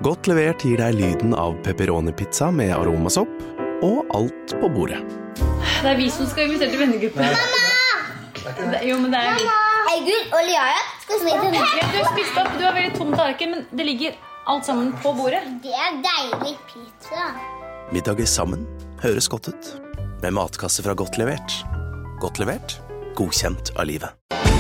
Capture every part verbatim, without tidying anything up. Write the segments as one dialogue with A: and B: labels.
A: Godt levert gir deg lyden av pepperoni-pizza med aromasopp og alt på bordet.
B: Det er vi som skal invitere til vennegruppe. Mamma! Jo, men det er vi.
C: August og Liara skal smide den.
B: Ja, du har spist opp, du har veldig tom tallerken, men det ligger alt sammen på bordet.
C: Det er deilig pizza.
A: Middager sammen høres godt ut. Med matkasse fra Godt levert. Godt levert, godkjent av livet.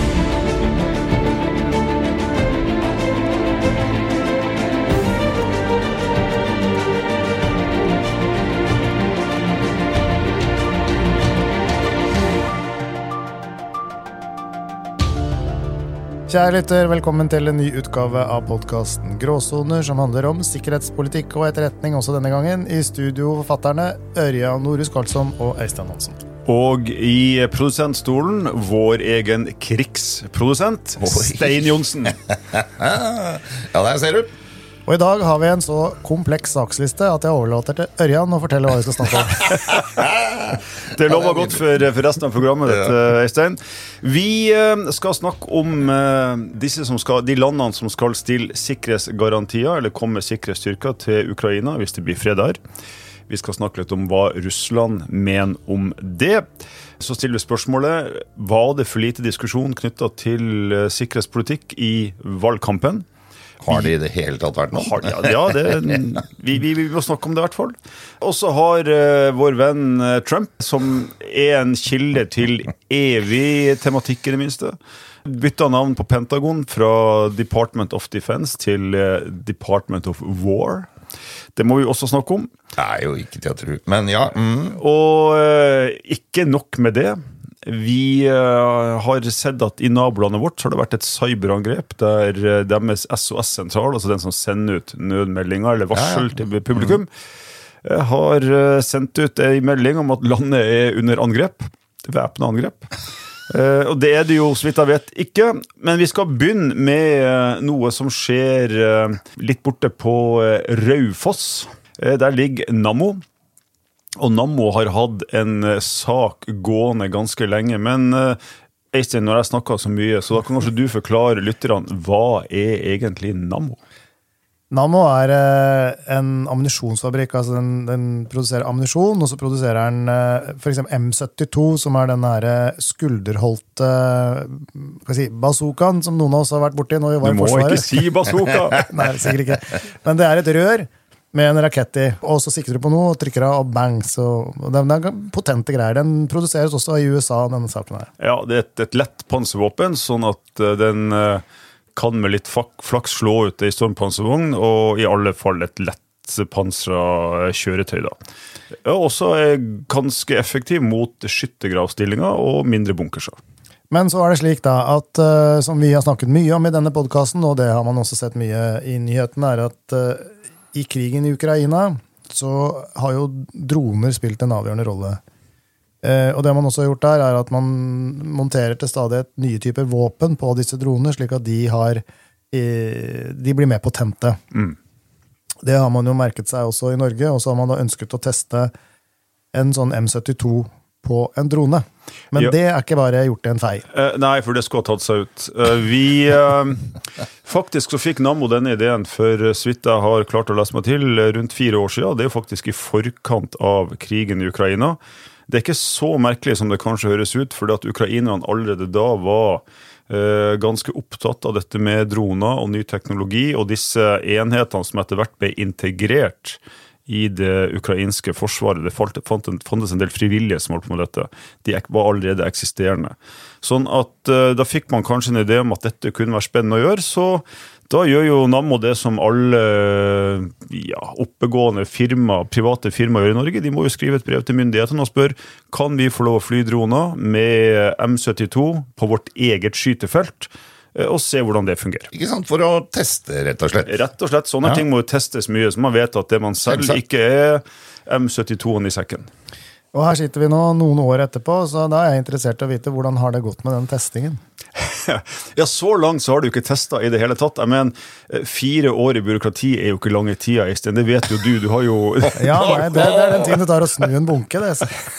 D: Kjære lytter, velkommen til en ny utgave av podcasten Gråsoner, som handler om sikkerhetspolitikk og etterretning også denne gangen. I studio forfatterne Ørjan Norhus Karlsson og Øystein Hansen.
E: Og i produsentstolen vår egen krigsprodusent, Stein Johnsen.
F: Ja, der ser du.
D: Og i dag har vi en så kompleks saksliste at jeg overlater til Ørjan å fortelle hva vi skal snakke om.
E: Det lover godt for, for resten av programmet, dette, Øystein. Vi skal snakke om disse som skal, de landene som skal stille sikkerhetsgarantier, eller komme med sikkerhetsstyrker til Ukraina hvis det blir fred der. Vi skal snakke litt om hva Russland mener om det. Så stiller vi spørsmålet, var det for lite diskusjon knyttet til sikkerhetspolitikk i valgkampen?
F: Har det i det hele tatt vært noe?
E: Har, ja, ja det, vi, vi, vi må snakke om det i hvert fall. Og så har uh, vår venn uh, Trump, som er en kilde til evig tematikk i det minste, byttet navn på Pentagon fra Department of Defense til uh, Department of War. Det må vi også snakke om.
F: Det er jo ikke til å tro, men ja. Mm.
E: Og uh, ikke nok med det. Vi uh, har sett at i nabolandet vårt så har det vært et cyberangrep der uh, deres S O S-sentral, altså den som sender ut nødmeldinger eller varsel ja, ja. til publikum, uh, har uh, sendt ut en melding om at landet er under angrep, væpnet angrep. Uh, og det er det jo, så vidt jeg vet, ikke. Men vi skal begynne med uh, noe som skjer uh, litt borte på uh, Raufoss. Uh, der ligger Nammo. Og Nammo har hatt en uh, sak gående ganske lenge, men uh, Øystein, når jeg snakker så mye, så da kan kanskje du forklare lytterne, hva er egentlig Nammo?
D: Nammo er uh, en ammunisjonsfabrikk, altså den, den produserer ammunisjon, og så produserer den uh, for eksempel M syttito, som er den her skulderholdte uh, si, bazookaen, som noen av oss har vært borti når vi var i Forsvaret.
E: Du må ikke si bazooka!
D: Nei, sikkert ikke. Men det er et rør med en rakett i, og så sikter du på noe, trykker av, og bang, så det er potente greier. Den produseres også i U S A, denne saken her.
E: Ja, det er et, et lett panservåpen, sånn at uh, den uh, kan med litt flaks slå ut i stormpanservogn, og i alle fall et lett pansra kjøretøy da. Ja, også er ganske effektiv mot skyttergravstillinger og mindre bunkerser.
D: Men så er det slik da, at uh, som vi har snakket mye om i denne podcasten, og det har man også sett mye i nyhetene, er at uh, i krigen i Ukraina så har jo droner spilt en avgjørende rolle. Eh, og det man også har gjort der er at man monterer til stadig et nye typer våpen på disse droner, slik at de, har, eh, de blir mer potente. Mm. Det har man jo merket seg også i Norge, og så har man da ønsket å teste en sånn M syttito på en drone. Men ja. Det er ikke bare gjort i en fei.
E: Uh, nei, for det skulle ha tatt seg ut. Uh, vi, uh, faktisk så fikk Nammo denne ideen for så vidt jeg har klart å lese meg til rundt fire år siden. Det er jo faktisk i forkant av krigen i Ukraina. Det er ikke så merkelig som det kanskje høres ut, fordi at ukrainerne allerede da var uh, ganske opptatt av dette med droner og ny teknologi, og disse enhetene som etter hvert ble integrert i det ukrainske forsvaret. Det fantes en del frivillige som holdt på med dette. De var allerede eksisterende. Sånn at uh, da fikk man kanskje en idé om at dette kunne være spennende å gjøre, så da gjør jo Nammo det som alle ja, oppegående firma, private firma gjør i Norge. De må jo skrive et brev til myndighetene og spørre, kan vi få lov å fly droner med M syttito på vårt eget skytefelt? Og se hvordan det fungerer.
F: Ikke sant, for å teste, rett og slett.
E: Rett og slett, sånne ja. ting må jo testes mye, så man vet at det man selv ikke er M syttitoen i sekken.
D: Og her sitter vi nå noen år etterpå, så da er jeg interessert i å vite hvordan har det gått med den testingen?
E: Ja, så langt så har du ikke testet i det hele tatt. Jeg mener, fire år i byråkrati er jo ikke lange tida, Øystein. Det vet jo du, du har jo...
D: Ja, nei, det, det er den tiden det tar å snu en bunke, det.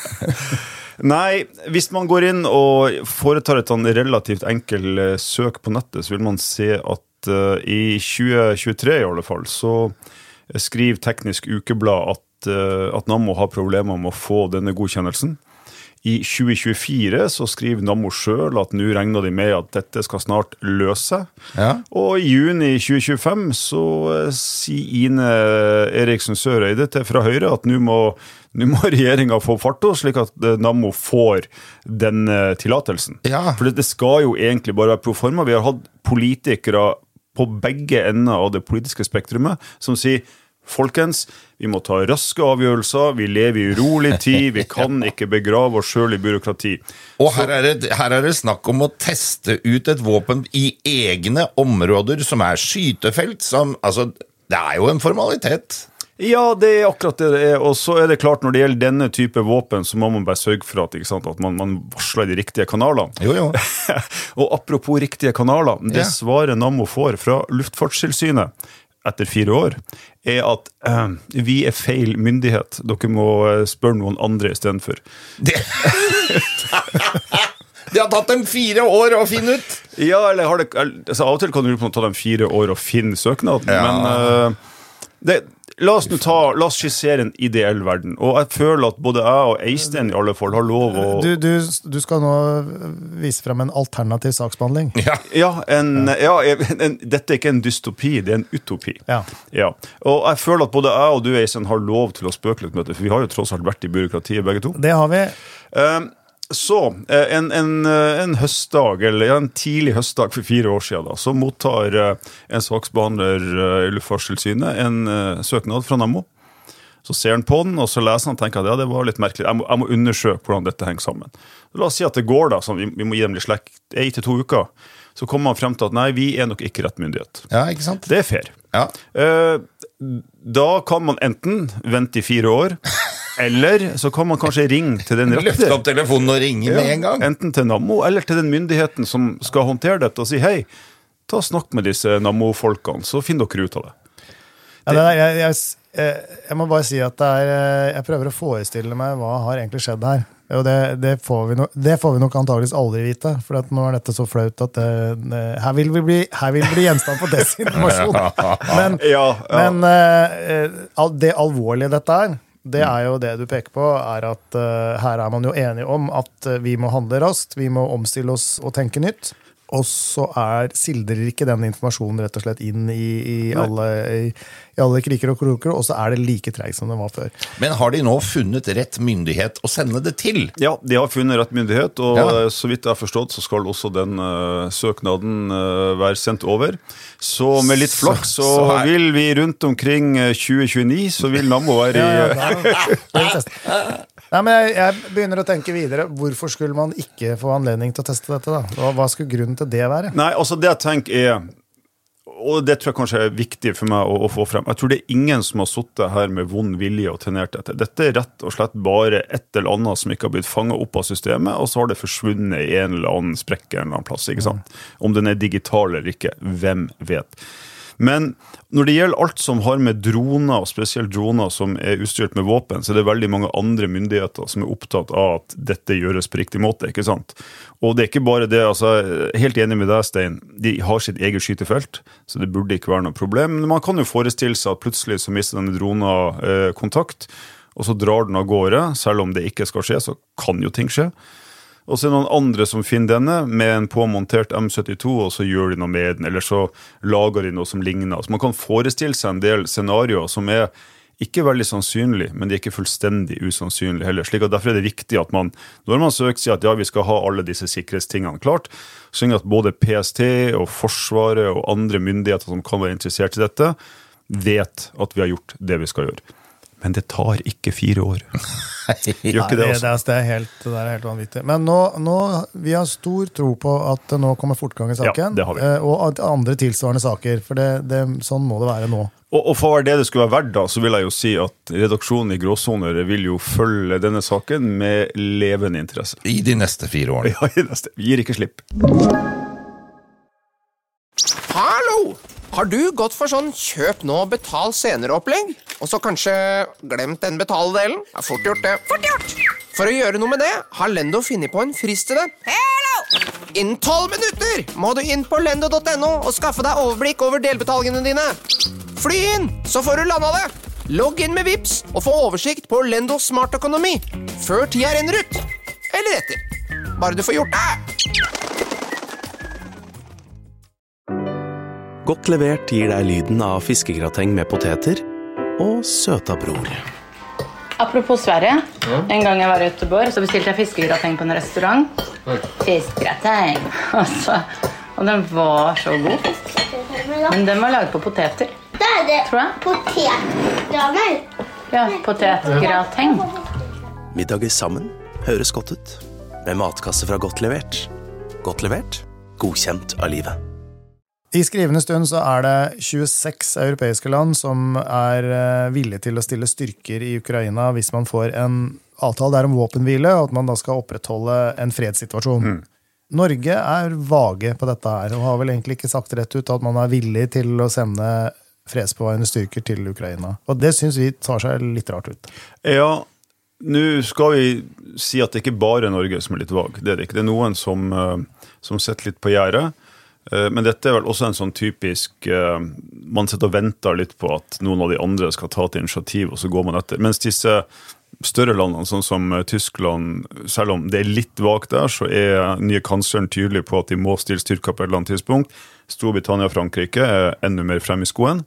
E: Nei, hvis man går inn og foretar et sånn relativt enkel søk på nettet, så vil man se at at uh, i tjue tjuetre i alle fall, så skriver Teknisk Ukeblad at, uh, at Nammo har problemer med å få denne godkjennelsen. I tjue tjuefire så skriver Nammo selv at nå regner de med at dette skal snart løse.
F: Ja.
E: Og i juni tjue tjuefem så sier Ine Eriksen Søreide til fra Høyre at nå må, nå må regjeringen få fart oss, slik at Nammo får denne tillatelsen.
F: Ja.
E: For det skal jo egentlig bare være proforma. Vi har hatt politikere på begge ender av det politiske spektrumet som sier folkens, vi må ta raske avgjørelser, vi lever i urolig tid, vi kan ikke begrave oss selv i byråkrati.
F: Og her er, det, her er det snakk om å teste ut et våpen i egne områder som er skytefelt, som, altså, det er jo en formalitet.
E: Ja, det er akkurat det det er, og så er det klart når det gjelder denne type våpen, så må man bare sørge for at, ikke sant, at man, man varsler de riktige kanalene.
F: Jo, jo.
E: Og apropos riktige kanaler, det
F: Ja.
E: svaret Nammo får fra Luftfartstilsynet etter fire år, er at eh, vi er feil myndighet. Dere må eh, spørre noen andre i stedet for.
F: Det... det har tatt dem fire år å finne ut.
E: Ja, eller har det, altså, av og til kan du ta dem fire år å finne søknaden,
F: Ja.
E: men eh, det, la oss nå ta, la oss skissere en ideell verden, og jeg føler at både jeg og Eistein i alle fall har lov å...
D: Du, du, du skal nå vise frem en alternativ saksbehandling.
F: Ja.
E: Ja, en, ja en, en, dette er ikke en dystopi, det er en utopi.
D: Ja.
E: Ja. Og jeg føler at både jeg og du, Eistein, har lov til å spøke litt med det, for vi har jo tross alt vært i byråkratiet begge to.
D: Det har vi.
E: Um, Så, en, en, en høstdag, eller en tidlig høstdag for fire år siden, da, så mottar en saksbehandler i Luftfartstilsynet en uh, søknad fra Nammo. Så ser han på den, og så leser han og tenker at ja, det var litt merkelig. Jeg må, jeg må undersøke hvordan dette henger sammen. La oss si at det går da, så vi, vi må gi dem litt slekk, en til to uker. Så kommer man frem til at nei, vi er nok ikke rett myndighet.
F: Ja, ikke sant?
E: Det er fair.
F: Ja.
E: Uh, da kan man enten vente i fire år, eller så kan man kanskje ringe til den rette.
F: Løfte opp telefonen og ringe med en gang.
E: Enten til Nammo, eller til den myndigheten som skal håndtere dette, og si hei, ta og snakk med disse Nammo-folkene, så finner dere ut av det.
D: Ja, det er, jeg, jeg, jeg må bare si at det er, jeg prøver å forestille meg hva har egentlig skjedd her. Og det, det, får vi no, det får vi nok antageligvis aldri vite, for at nå er dette så flaut at det, det, her, vil vi bli, her vil vi bli gjenstand for desinformasjon. Men,
E: Ja, ja.
D: men uh, det alvorlige dette er, det er jo det du peker på, er at uh, her er man jo enige om at uh, vi må handle raskt, vi må omstille oss og tenke nytt. Og så er, sildrer ikke den informasjonen rett og slett inn i, i, alle, i, i alle kriker og kroker, og så er det like tregt som det var før.
F: Men har de nå funnet rett myndighet å sende det til?
E: Ja, de har funnet rett myndighet, og
F: Ja.
E: så vidt jeg har forstått, så skal også den uh, søknaden uh, være sendt over. Så med litt flaks, så,
F: Så- så her-
E: vil vi rundt omkring uh, tjue tjueni, så vil Nammo være i...
D: Ja, ja, da- da vil vi teste. Nei, men jeg, jeg begynner å tenke videre. Hvorfor skulle man ikke få anledning til å teste dette da? Hva, hva skulle grunnen til det være?
E: Nei, altså det jeg tenker er, og det tror jeg kanskje er viktig for meg å, å få frem, jeg tror det er ingen som har suttet her med vond vilje og tenert dette. Dette er rett og slett bare et eller annet som ikke har blitt fanget opp av systemet, og så har det forsvunnet i en eller annen sprekke en eller annen plass, ikke sant? Om den er digital eller ikke, hvem vet? Men når det gjelder alt som har med droner, og spesielt droner som er utstyrt med våpen, så er det veldig mange andre myndigheter som er opptatt av at dette gjøres på riktig måte, ikke sant? Og det er ikke bare det, altså, helt enig med deg, Stein, de har sitt eget skytefelt, så det burde ikke være noe problem. Men man kan jo forestille seg at plutselig så mister denne dronen eh, kontakt, og så drar den av gårde, selv om det ikke skal skje, så kan jo ting skje. Og så er det noen andre som finner denne med en påmontert M syttito, og så gjør de noe med den, eller så lager de noe som ligner. Så man kan forestille seg en del scenarioer som er ikke veldig sannsynlig, men de er ikke fullstendig usannsynlig heller. Slik at derfor er det viktig at man, når man søker sier at ja, vi skal ha alle disse sikkerhetstingene klart, så er det at både P S T og Forsvaret og andre myndigheter som kan være interessert i dette, vet at vi har gjort det vi skal gjøre. Men det tar ikke fire år. Gjør ikke det
D: Nei,
E: også?
D: det, det, er helt, det er helt vanvittig. Men nå, nå, vi har stor tro på at det nå kommer fortgang i saken,
E: Ja, det har vi.
D: eh, og at andre tilsvarende saker, for det, det, sånn må det være nå.
E: Og, og for hva det det skulle være verdt da, så vil jeg jo si at redaksjonen i Gråsoner vil jo følge denne saken med levende interesse.
F: I de neste fire årene.
E: Ja, i neste. Vi gir ikke slipp.
G: Hallo! Har du gått for sånn kjøp nå, betal senere-opplegg? Og så kanskje glemt den betaledelen? Ja, fort gjort det. Fort gjort! For å gjøre noe med det, har Lendo funnet på en frist til det. Hello! Innen tolv minutter må du inn på lendo punktum no og skaffe deg overblikk over delbetalingene dine. Fly inn, så får du landa det. Logg inn med Vips og få oversikt på Lendo Smart Økonomi før tida renner ut. Eller etter. Bare du får gjort det.
A: Godt levert gir deg lyden av fiskegrateng med poteter og søta bror.
B: Apropos Sverige, en gang jeg var i Göteborg, så bestilte jeg fiskegrateng på en restaurant. Fiskegrateng, altså. Og den var så god. Men den var laget på poteter.
C: Det er det
B: Tror jeg.
C: potetgraner.
B: Ja, potetgrateng.
A: Middager sammen høres godt ut. Med matkasse fra Godt levert. Godt levert, godkjent av livet.
D: I skrivende stund så er det tjueseks europeiske land som er villige til å stille styrker i Ukraina hvis man får en avtale der om våpenhvile, og at man da skal opprettholde en fredssituasjon. Mm. Norge er vage på dette her, og har vel egentlig ikke sagt rett ut at man er villig til å sende fredsbevarende styrker til Ukraina. Og det synes vi tar seg litt rart ut.
E: Ja, nå skal vi si at det ikke bare er Norge som er litt vag. Det er det ikke. Det er noen som, som setter litt på gjerdet. Men dette er vel også en sånn typisk man sitter og venter litt på at noen av de andre skal ta et initiativ, og så går man etter. Mens disse større landene, sånn som Tyskland, selv om det er litt vagt der, så er nye kansleren tydelig på at de må stille styrker på et eller annet tidspunkt. Storbritannia og Frankrike er enda mer frem i skoen.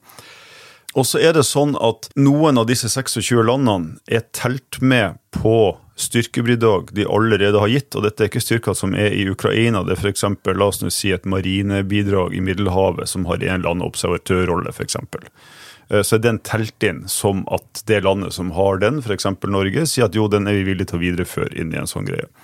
E: Og så er det sånn at noen av disse tjueseks landene er telt med på styrkebidrag de allerede har gitt, og dette er ikke styrker som er i Ukraina, det er for eksempel, la oss nå si et marinebidrag i Middelhavet som har en eller annen observatørrolle for eksempel. Så er den telt inn som at det landet som har den, for eksempel Norge, sier at jo, den er vi villige til å videreføre inn i en sånn greie.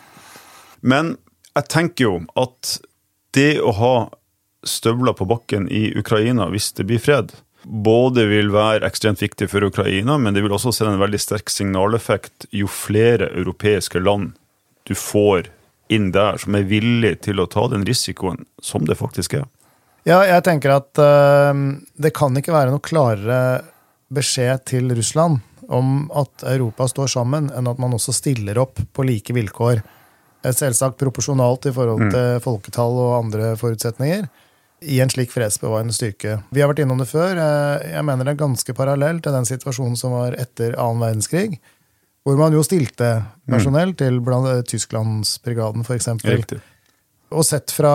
E: Men jeg tenker jo at det å ha støvler på bakken i Ukraina hvis det blir fred, både vil være ekstremt viktig for Ukraina, men det vil også sende en veldig sterk signaleffekt jo flere europeiske land du får inn der som er villig til å ta den risikoen som det faktisk er.
D: Ja, jeg tenker at uh, det kan ikke være noe klarere beskjed til Russland om at Europa står sammen, enn at man også stiller opp på like vilkår. Selvsagt proporsjonalt i forhold til mm. folketall og andre forutsetninger, i en slik fredsbevarende styrke. Vi har vært innom det før. Jeg mener det er ganske parallelt til den situasjonen som var etter annen verdenskrig, hvor man jo stilte personell mm. til blant Tysklandsbrigaden for eksempel.
E: Riktig.
D: Og sett fra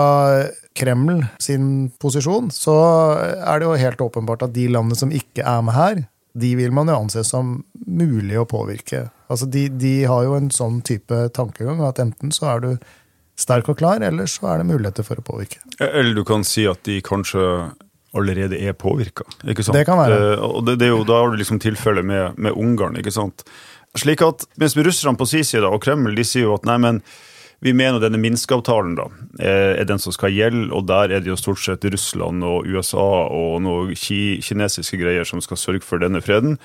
D: Kreml sin posisjon, så er det jo helt åpenbart at de landene som ikke er med her, de vil man jo anse som mulig å påvirke. Altså de, de har jo en sånn type tankegang, at enten så er du sterk og klar, eller så er det muligheter for å påvirke.
E: Eller du kan si at de kanskje allerede er påvirket, ikke sant?
D: Det kan være.
E: Eh, og det, det er jo, da har du liksom tilfelle med, med Ungarn, ikke sant? Slik at, mens russerne på sin side og Kreml, de sier jo at nei, men vi mener denne Minsk-avtalen da, er den som skal gjelde, og der er det jo stort sett Russland og U S A og noen ki- kinesiske greier som skal sørge for denne freden.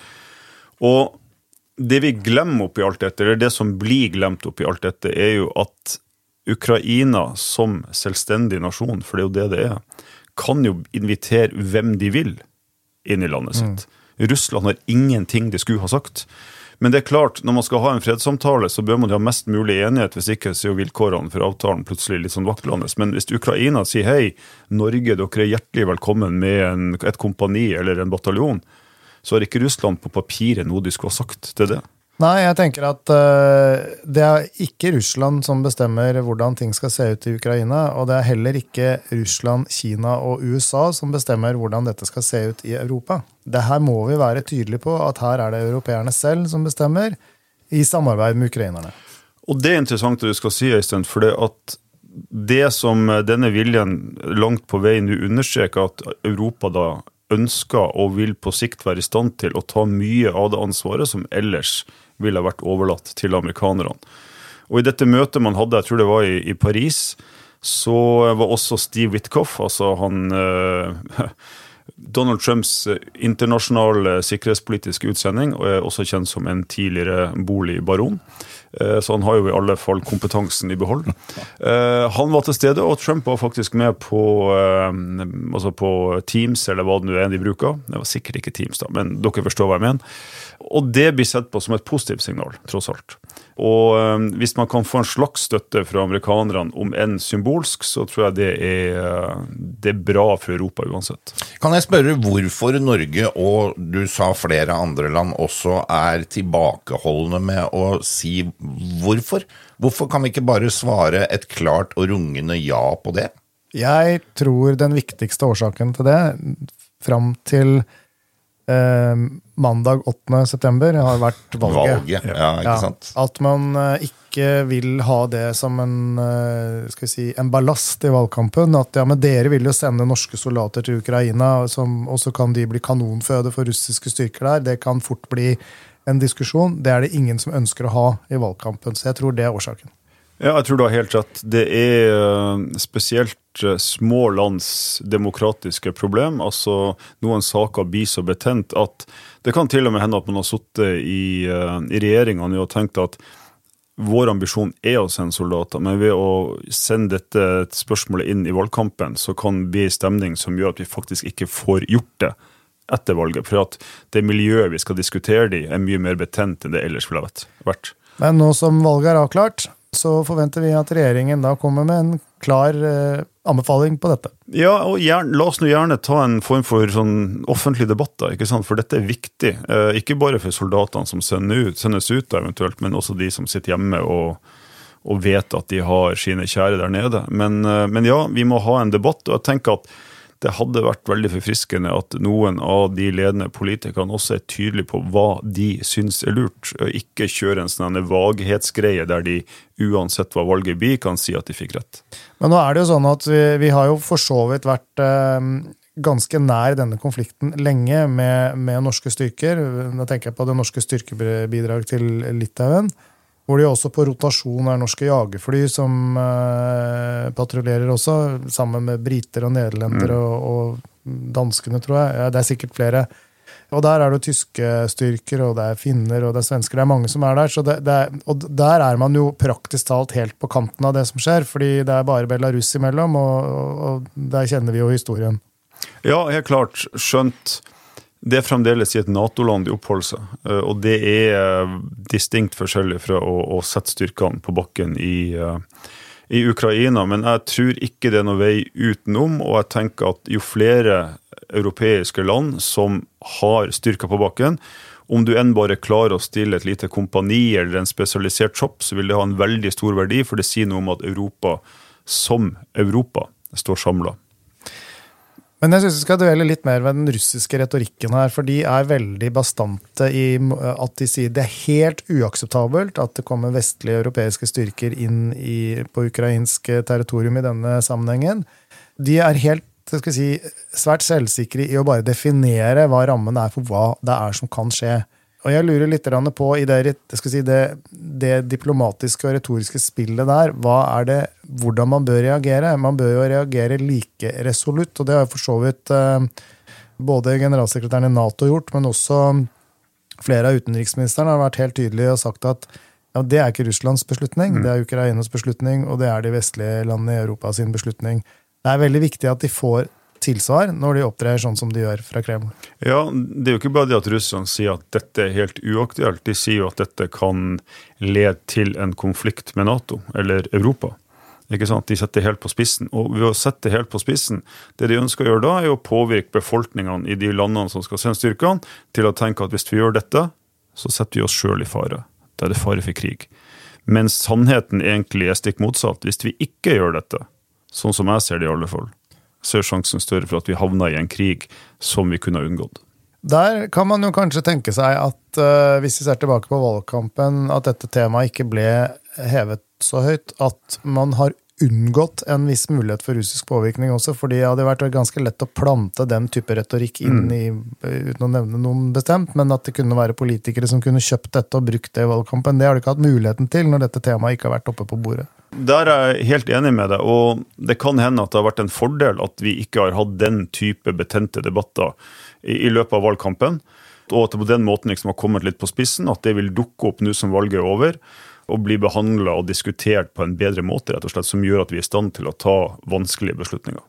E: Og det vi glemmer oppi alt dette, eller det som blir glemt oppi alt dette, er jo at Ukraina som selvstendig nasjon, for det er jo det det er, kan jo invitere hvem de vil inn i landet sitt. Mm. Russland har ingenting de skulle ha sagt. Men det er klart, når man skal ha en fredssamtale, så bør man ha mest mulig enighet, hvis ikke så er jo vilkårene for avtalen plutselig litt sånn vaklende. Men hvis Ukraina sier, hei, Norge, dere er hjertelig velkommen med en, et kompani eller en bataljon, så har ikke Russland på papiret noe de skulle ha sagt til det.
D: Nei, jeg tenker at uh, det er ikke Russland som bestemmer hvordan ting skal se ut i Ukraina, og det er heller ikke Russland, Kina og U S A som bestemmer hvordan dette skal se ut i Europa. Det her må vi være tydelige på, at her er det europeerne selv som bestemmer i samarbeid med ukrainerne.
E: Og det er interessant det du skal si, Øystein, for det at det som denne viljen langt på vei nå understreker at Europa da ønsker og vil på sikt være i stand til å ta mye av det ansvaret som ellers ville ha vært overlatt til amerikanerne. Og i dette møtet man hadde, jeg tror det var i, i Paris, så var også Steve Witkoff, altså han, Donald Trumps internasjonale sikkerhetspolitiske utsending og er også kjent som en tidligere boligbaron. Så han har jo i alle fall kompetansen i behold. Han var til stede, og Trump var faktisk med på, altså på Teams, eller hva det nå er de bruker. Det var sikkert ikke Teams da, men dere forstår hva jeg mener. Og det blir sett på som et positivt signal, tross alt. Og hvis man kan få en slags støtte fra amerikanerne om en symbolsk, så tror jeg det er, det er bra for Europa uansett.
F: Kan jeg spørre hvorfor Norge og du sa flere andre land også er tilbakeholdende med å si hvorfor? Hvorfor kan vi ikke bare svare et klart og rungende ja på det?
D: Jeg tror den viktigste årsaken til det, fram til eh, mandag åttende september, har vært valget.
F: Valget, ja, ikke sant?
D: Ja, at man eh, ikke vil ha det som en, eh, skal vi si, en ballast i valgkampen, at ja, men dere vil jo sende norske soldater til Ukraina, som, og så kan de bli kanonføde for russiske styrker der. Det kan fort bli en diskusjon. Det er det ingen som ønsker å ha i valgkampen, så jeg tror det er årsaken.
E: Ja, jeg tror du har helt rett. Det er spesielt små lands demokratiske problem. Altså, noen saker blir så betent at det kan til og med hende at man har suttet i, i regjeringen og tenkt at vår ambisjon er å sende soldater, men ved å sende dette spørsmålet inn i valgkampen, så kan det bli stemning som gjør at vi faktisk ikke får gjort det etter valget, for at det miljøet vi skal diskutere det i er mye mer betent enn det ellers ville ha vært.
D: Men nå som valget er avklart, så forventer vi at regjeringen da kommer med en klar eh, anbefaling på dette.
E: Ja, og gjerne, la oss nå gjerne ta en form for sånn offentlig debatt da, ikke sant? For dette er viktig, eh, ikke bare for soldatene som sender ut, sendes ut da, eventuelt, men også de som sitter hjemme og, og vet at de har sine kjære der nede. Men, eh, men ja, vi må ha en debatt, og jeg tenker at det hadde vært veldig forfriskende at noen av de ledende politikerne også er tydelige på hva de synes er lurt, og ikke kjøre en sånn vaghetsgreie der de uansett hva valget blir kan si at de fikk rett.
D: Men nå er det jo sånn at vi, vi har jo for så vidt vært eh, ganske nær denne konflikten lenge med, med norske styrker. Da tenker jeg på det norske styrkebidrag til Litauen, hvor det også på rotasjon er norske jagerfly som eh, patruljerer også, sammen med briter og nederlender mm. og, og danskene, tror jeg. Ja, det er sikkert flere. Og der er det tyske styrker, og det er finner, og det er svensker. Det er mange som er der. Så det, det er, og der er man jo praktisk talt helt på kanten av det som skjer, fordi det er bare Belarus imellom, og, og, og der kjenner vi jo historien.
E: Ja, helt klart. Skjønt. Det er fremdeles i et NATO-land i oppholdelse, og det er distinkt forskjellig fra å, å sette styrkene på bakken i, i Ukraina, men jeg tror ikke det er noe vei utenom, og jeg tenker at jo flere europeiske land som har styrker på bakken, om du enn bare klarer å stille et lite kompani eller en spesialisert tropp, så vil det ha en veldig stor verdi, for det sier noe om at Europa som Europa står samlet.
D: Men jeg synes vi skal dvele litt mer ved den russiske retorikken her, for de er veldig bastante i at de sier det er helt uakseptabelt at det kommer vestlige europeiske styrker inn i, på ukrainsk territorium i denne sammenhengen. De er helt, skal jeg si, svært selvsikre i å bare definere hva rammen er for hva det er som kan skje. Og jeg lurer litt på i det, skal jeg si, det, det diplomatiske og retoriske spillet der, hva er det, hvordan man bør reagere? Man bør jo reagere like resolutt, og det har jo for så vidt eh, både generalsekretæren i NATO gjort, men også flere av utenriksministerne har vært helt tydelige og sagt at ja, det er ikke Russlands beslutning, mm. det er Ukrainas beslutning, og det er de vestlige landene i Europa sin beslutning. Det er veldig viktig at de får tilsvar når de opptrer sånn som de gjør fra Kreml.
E: Ja, det er jo ikke bare det at Russland sier at dette er helt uaktuelt. De sier jo at dette kan lede til en konflikt med NATO, eller Europa. Ikke sant? De setter helt på spissen. Og ved å sette helt på spissen, det de ønsker å gjøre da, er å påvirke befolkningene i de landene som skal sende styrkene, til å tenke at hvis vi gjør dette, så setter vi oss selv i fare. Da er det fare for krig. Men sannheten egentlig er stikk motsatt. Hvis vi ikke gjør dette, sånn som jeg ser det i alle fall, så er sjansen større for at vi havner i en krig som vi kunne ha unngått.
D: Der kan man jo kanskje tenke seg at uh, hvis vi ser tilbake på valgkampen, at dette temaet ikke ble hevet så høyt, at man har unngått en viss mulighet for russisk påvirkning også, fordi det hadde vært ganske lett å plante den type retorikk inn i, uten å nevne noen bestemt, men at det kunne være politikere som kunne kjøpt dette og brukt det i valgkampen, det har de ikke hatt muligheten til når dette temaet ikke har vært oppe på bordet.
E: Der er jeg helt enig med deg, og det kan hende at det har vært en fordel at vi ikke har hatt den type betente debatter i, i løpet av valgkampen, og at det på den måten liksom har kommet litt på spissen, at det vil dukke opp nå som valget er over, og bli behandlet og diskutert på en bedre måte, rett og slett, som gjør at vi er i stand til å ta vanskelige beslutninger.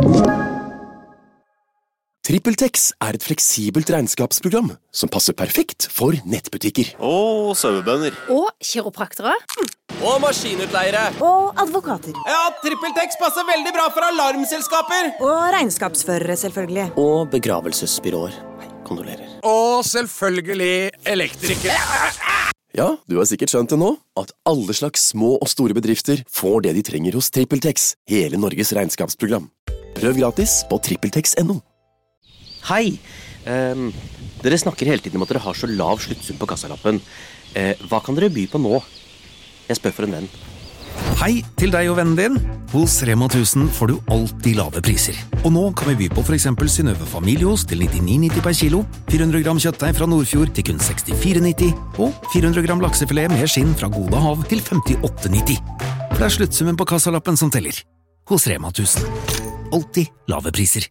H: TrippelTex er et fleksibelt regnskapsprogram som passer perfekt for nettbutikker.
I: Og sauebønder.
J: Og kiropraktere.
G: Og maskinutleiere.
J: Og advokater.
G: Ja, TrippelTex passer veldig bra for alarmselskaper.
J: Og regnskapsførere, selvfølgelig.
I: Og begravelsesbyråer. Nei, kondolerer.
G: Og selvfølgelig elektrikere.
H: Ja, du har sikkert skjønt det nå, at alle slags små og store bedrifter får det de trenger hos TrippelTex, hele Norges regnskapsprogram. Prøv gratis på trippeltex punktum no.
I: Hei! Um, dere snakker hele tiden om at dere har så lav sluttsum på kassalappen. Uh, hva kan dere by på nå? Jeg spør for en venn.
K: Hei til deg og vennen din. Hos Rema tusen får du alltid lave priser. Og nå kan vi by på for eksempel Synnøve familieost til nittini nitti per kilo, fire hundre gram kjøttdeig fra Nordfjord til kun sekstifire nitti, og fire hundre gram laksefilet med skinn fra Gode Hav til femtiåtte nitti. For det er sluttsummen på kassalappen som teller. Hos Rema tusen. Alltid lave priser.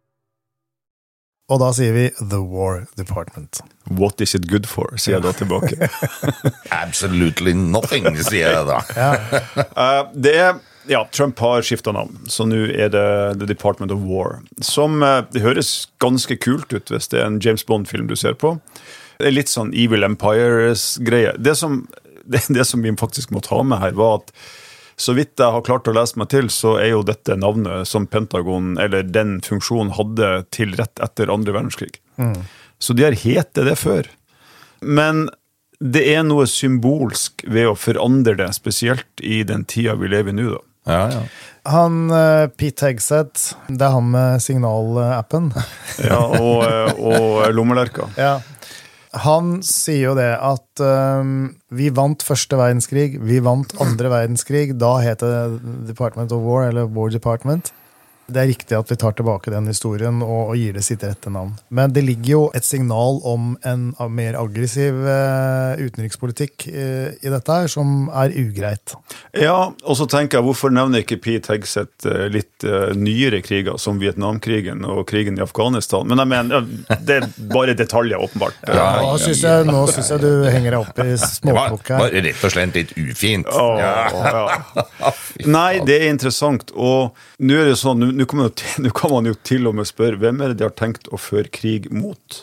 D: Og da sier vi The War Department.
E: What is it good for, sier jeg da tilbake.
F: Absolutely nothing, sier jeg da.
E: uh, det er, ja, Trump har skiftet navn, så nå er det The Department of War, som uh, det høres ganske kult ut hvis det er en James Bond-film du ser på. Det er litt sånn Evil Empires-greie. Det som, det, det som vi faktisk må ta med her var at så vidt jeg har klart å lese meg til, så er jo dette navnet som Pentagon, eller den funksjonen hadde til rett etter andre verdenskrig. Mm. Så de har hetet det før. Men det er noe symbolsk ved å forandre det, spesielt i den tida vi lever i nå da.
F: Ja, ja.
D: Han, uh, Pete Hegseth, det er han med signalappen.
E: Ja, og, og lommelerka.
D: Ja. Han sier jo det at um, vi vant første verdenskrig, vi vant andre verdenskrig, da heter det Department of War, eller War Department. Det er riktig at vi tar tilbake den historien og, og gir det sitt rette navn. Men det ligger jo et signal om en mer aggressiv uh, utenrikspolitikk uh, i dette her, som er ugreit.
E: Ja, og så tenker jeg, hvorfor nevner ikke Pete Hegseth uh, litt uh, nyere kriger, som Vietnamkrigen og krigen i Afghanistan? Men jeg mener, det er bare detaljer, åpenbart.
D: Ja, nå synes jeg, nå synes jeg du henger deg opp i småplukk her.
F: Det var rett og slett litt ufint.
E: Åh, ja. Ja. Nei, det er interessant, og nå er det sånn, nå kan, kan man jo til og med spørre, hvem er det de har tenkt å føre krig mot?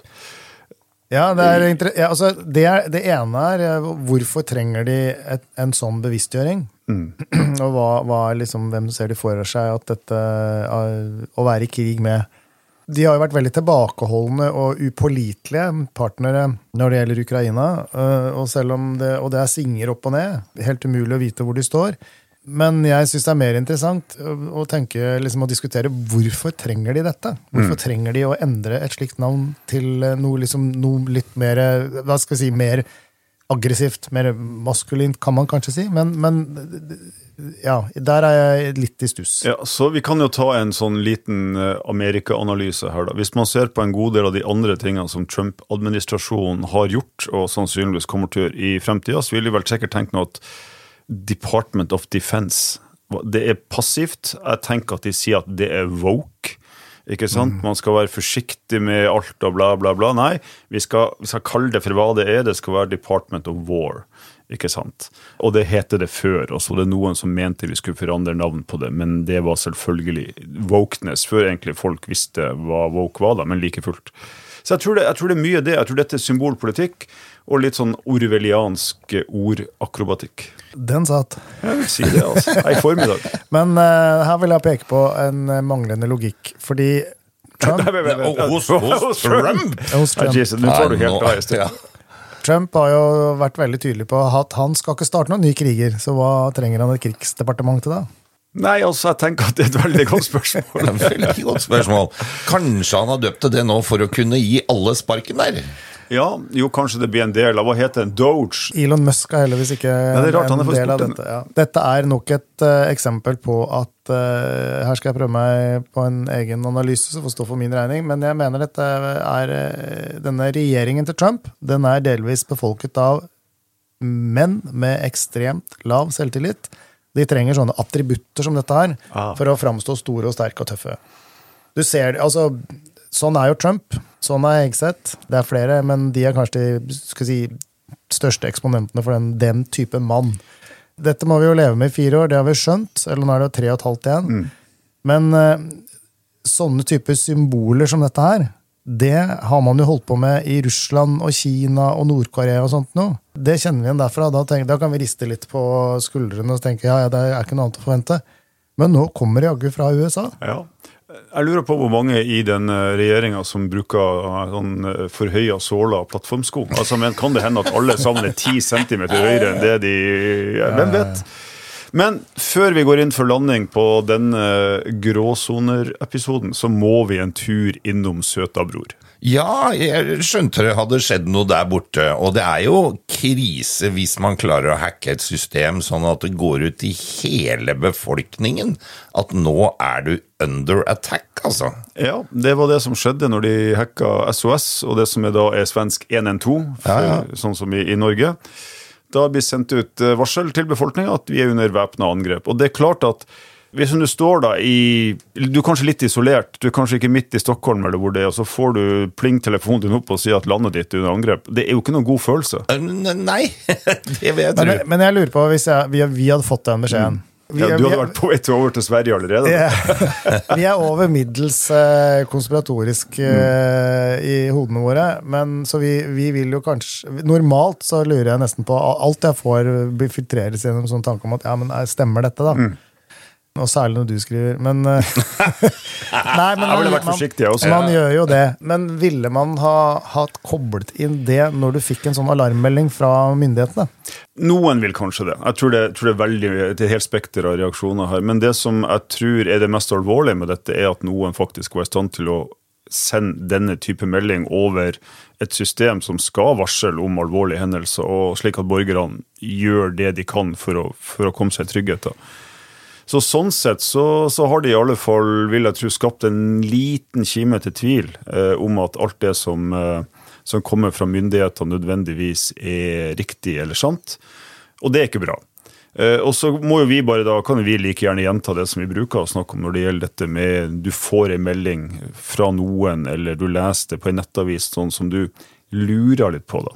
D: Ja, det, er, ja, altså, det, er, det ene er, hvorfor trenger de et, en sånn bevisstgjøring? Mm. Og hva, hva er liksom, hvem ser de for seg at dette, å være i krig med? De har jo vært veldig tilbakeholdende og upålitelige partnere når det gjelder Ukraina, og selv om det, og det er svinger opp og ned, helt umulig å vite hvor de står. Men jeg synes det er mer interessant å tenke, liksom, å diskutere hvorfor trenger de dette? Hvorfor mm. trenger de å endre et slikt navn til noe, liksom, noe litt mer, hva skal jeg si, mer aggressivt, mer maskulint, kan man kanskje si, men, men ja, der er jeg litt i stuss.
E: Ja, så vi kan jo ta en sånn liten Amerika-analyse her da. Hvis man ser på en god del av de andre tingene som Trump-administrasjonen har gjort, og sannsynligvis kommer til å gjøre i fremtiden, så vil de vel sikkert tenke noe at Department of Defense, det er passivt. Jeg tenker at de sier at det er woke, ikke sant? Mm. Man skal være forsiktig med alt og bla bla bla. Nei, vi skal, vi skal kalle det for hva det er. Det skal være Department of War, ikke sant? Og det heter det før, og så det er noen som mente vi skulle forandre navn på det, men det var selvfølgelig wokeness, før egentlig folk visste hva woke var da, men like fullt. Så jeg tror, det, jeg tror det er mye det. Jeg tror dette er symbolpolitikk, og litt sånn orwelliansk ordakrobatikk.
D: Den satt.
E: Jeg vil si det, altså. Jeg er formiddag.
D: Men uh, her vil jeg peke på en manglende logikk, fordi Trump...
F: Hos Trump?
D: Hos Trump.
E: Jesus, nå får du helt av i stedet.
D: Trump har jo vært veldig tydelig på at han skal ikke starte noen nye kriger, så hva trenger han et krigsdepartement til da?
E: Nei, altså, jeg tenker at det er et veldig godt spørsmål.
F: Det er et veldig godt spørsmål. Kanskje han har døpt det nå for å kunne gi alle sparken der?
E: Ja, jo, kanskje det blir en del av, hva heter det, Doge?
D: Elon Musk er heldigvis ikke
E: Nei, det er rart,
D: en del av dette. Ja. Dette er nok et uh, eksempel på at uh, her skal jeg prøve meg på en egen analyse som får stå for min regning, men jeg mener dette er uh, denne regjeringen til Trump, den er delvis befolket av menn med ekstremt lav selvtillit, De trenger sånne attributter som dette her,
E: Ah.
D: for å framstå store og sterke og tøffe. Du ser, altså, sånn er jo Trump, sånn er Hegseth, det er flere, men de er kanskje de, skal si, største eksponentene for den, den type mann. Dette må vi jo leve med i fire år, det har vi skjønt, eller nå er det tre og et halvt igjen.
E: Mm.
D: Men uh, sånne typer symboler som dette her, det har man jo holdt på med i Russland og Kina og Nord-Korea og sånt nå. Det kjenner vi igjen derfra. Da, tenker, da kan vi riste litt på skuldrene og tenke, ja, ja, det er ikke noe annet å forvente. Men nå kommer det jaggu fra U S A.
E: Ja. Jeg lurer på hvor mange i den regjeringen som bruker sånn forhøyet såla og plattformsko. Altså, men kan det hende at alle sammen er ti centimeter høyere enn det de... Hvem vet? Men før vi går inn for landing på denne gråsoner-episoden, så må vi en tur innom søta bror.
F: Ja, jeg skjønte det hadde skjedd noe der borte, og det er jo krise hvis man klarer å hacke et system sånn at det går ut i hele befolkningen, at nå er du under attack, altså.
E: Ja, det var det som skjedde når de hacka S O S, og det som er da er svensk en en to, for, ja, ja. Sånn som i, i Norge. Da blir sendt ut varsel til befolkningen at vi er under væpnet angrep, og det er klart at hvis du står da i, du er kanskje litt isolert, du er kanskje ikke midt i Stockholm eller hvor det er, og så får du pling-telefonen din opp og sier at landet ditt er under angrep. Det er jo ikke noen god følelse.
F: Nei, det vet du.
D: Men, men jeg lurer på, hvis jeg, vi, vi hadde fått den beskjeden. Vi,
E: ja, du hadde
D: vi,
E: vært på vei til over til Sverige allerede.
D: Ja, vi er over middels eh, konspiratorisk eh, i hodene våre, men så vi, vi vil jo kanskje, normalt så lurer jeg nesten på, alt jeg får blir filtreres gjennom sånn tanke om at, ja, men stemmer dette da? Mm. Og særlig når du skriver, men nei, men
E: jeg ville vært forsiktig også.
D: Man gjør jo det, men ville man ha hatt koblet inn det når du fikk en sånn alarmmelding fra myndighetene?
E: Noen vil kanskje det. Jeg tror det, tror det er veldig, det er helt spekter av reaksjoner her, men det som jeg tror er det mest alvorlige med dette er at noen faktisk var i stand til å sende denne type melding over et system som skal varsle om alvorlige hendelser, og slik at borgerne gjør det de kan for å, for å komme seg i trygghet da. Så sånn sett så, så har de i alle fall, vil jeg tro, skapt en liten kime til tvil eh, om at alt det som, eh, som kommer fra myndighetene nødvendigvis er riktig eller sant. Og det er ikke bra. Eh, og så må jo vi bare da, kan vi like gjerne gjenta det som vi bruker å snakke om når det gjelder dette med du får en melding fra noen, eller du leser det på en nettavis sånn som du lurer litt på da.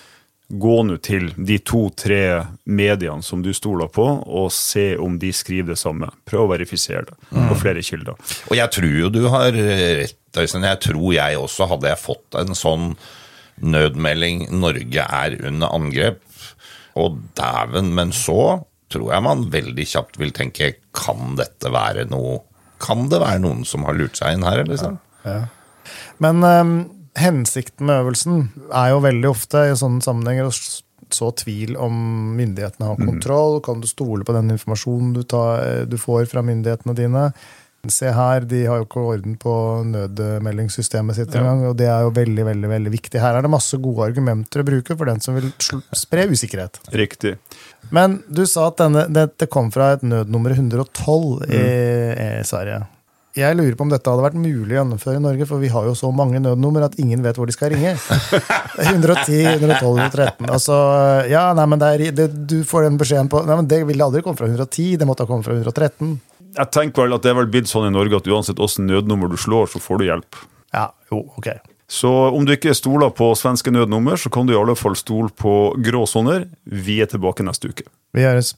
E: Gå nå til de to-tre mediene som du stoler på, og se om de skriver det samme. Prøv å verifisere det på flere kilder.
F: Og jeg tror jo du har rett, Øystein. Jeg tror jeg også, hadde jeg fått en sånn nødmelding, Norge er under angrep, og dæven, men så tror jeg man veldig kjapt vil tenke, kan dette være noe, kan det være noen som har lurt seg inn her, liksom?
D: Ja. Ja. Men... Um hensikten med øvelsen er jo veldig ofte i sånne sammenhenger å så tvil om myndighetene har kontroll, kan du stole på den informasjonen du, tar, du får fra myndighetene dine. Se her, de har jo ikke orden på nødmeldingssystemet sitt en gang, og det er jo veldig, veldig, veldig viktig. Her er det masse gode argumenter å bruke for den som vil spre usikkerhet.
E: Riktig.
D: Men du sa at denne, dette kom fra et nødnummer ett hundre og tolv i, i Sverige. Jeg lurer på om dette hadde vært mulig å gjennomføre i Norge, for vi har jo så mange nødnummer at ingen vet hvor de skal ringe. ett hundre og ti, ett hundre og tolv, ett hundre og tretten. Altså, ja, nei, men det er, det, du får den beskjeden på, nei, men det ville aldri komme fra ett hundre og ti, det måtte ha kommet fra ett hundre og tretten.
E: Jeg tenker vel at det er vel blitt sånn i Norge at uansett hvordan nødnummer du slår, så får du hjelp.
D: Ja, jo, ok.
E: Så om du ikke stoler på svenske nødnummer, så kan du i alle fall stole på gråsoner. Vi er tilbake neste uke.
D: Vi gjøres.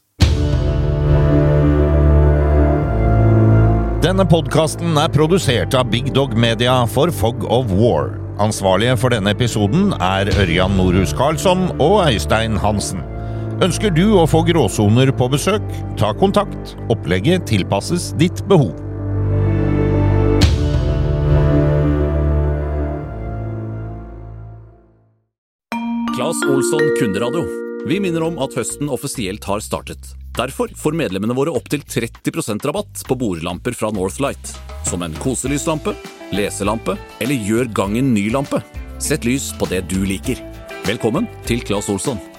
F: Denne podcasten er produsert av Big Dog Media for Fog of War. Ansvarlige for denne episoden er Ørjan Norhus Karlsson og Øystein Hansen. Ønsker du å få gråsoner på besøk? Ta kontakt. Opplegget tilpasses ditt behov.
L: Claes Olsson Kunderadio. Vi minner om at høsten offisielt har startet. Derfor får medlemmene våre opp til tretti prosent rabatt på bordlamper fra Northlight. Som en koselyslampe, leselampe eller gjør gangen ny lampe. Sett lys på det du liker. Velkommen til Claes Olsson.